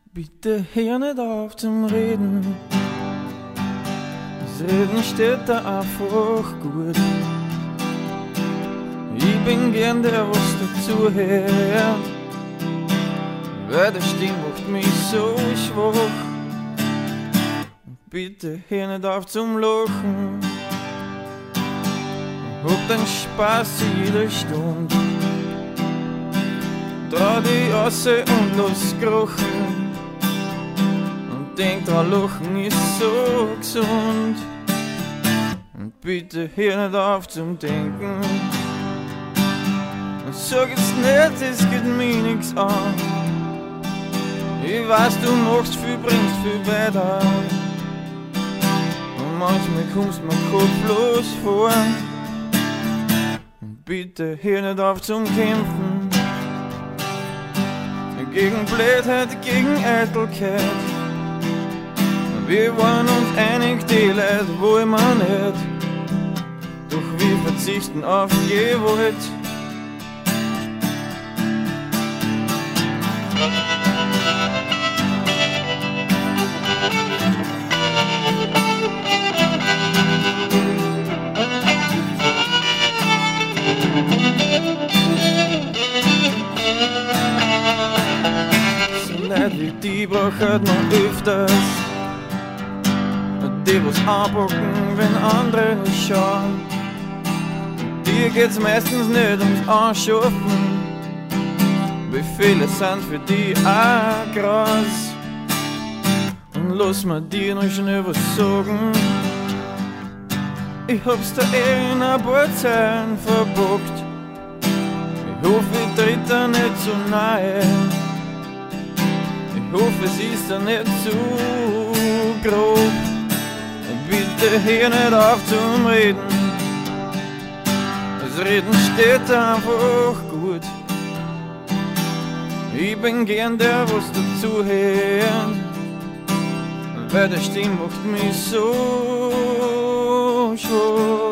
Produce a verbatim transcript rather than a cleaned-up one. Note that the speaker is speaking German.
Bitte hör nicht auf zum Reden. Das Reden steht da einfach gut. Ich bin gern der, was dazu hört, weil der Stimme macht mich so schwach. Bitte hör nicht auf zum Lachen. Hab den Spaß in jeder Stunde. Trau dich raus und lass krochen. Und denk dran, Lachen ist so gesund. Und bitte hör nicht auf zum Denken. Und sag jetzt nicht, es geht mir nix an. Ich weiß, du machst viel, bringst viel weiter. Und manchmal kommst mir kopflos vor. Und bitte hör nicht auf zum Kämpfen. Gegen Blödheit, gegen Eitelkeit. Wir waren uns einig, die Leute wollen wir nicht. Doch wir verzichten auf Gewalt. Leute wie die braucht man öfters. Die, was anpacken, wenn andere nicht schauen. Dir geht's meistens nicht ums Anschaffen. Befehle sind für die auch krass. Und lass mir dir noch schnell was sagen. Ich hab's da eh in ein paar Zeilen verbockt. Ich hoffe, ich tritt da nicht zu nahe. Ich hoffe, es ist da nicht zu grob. Bitte hör nicht auf zum Reden. Das Reden steht einfach gut. Ich bin gern der, was dazu hört, weil der Stimme macht mich so schwach.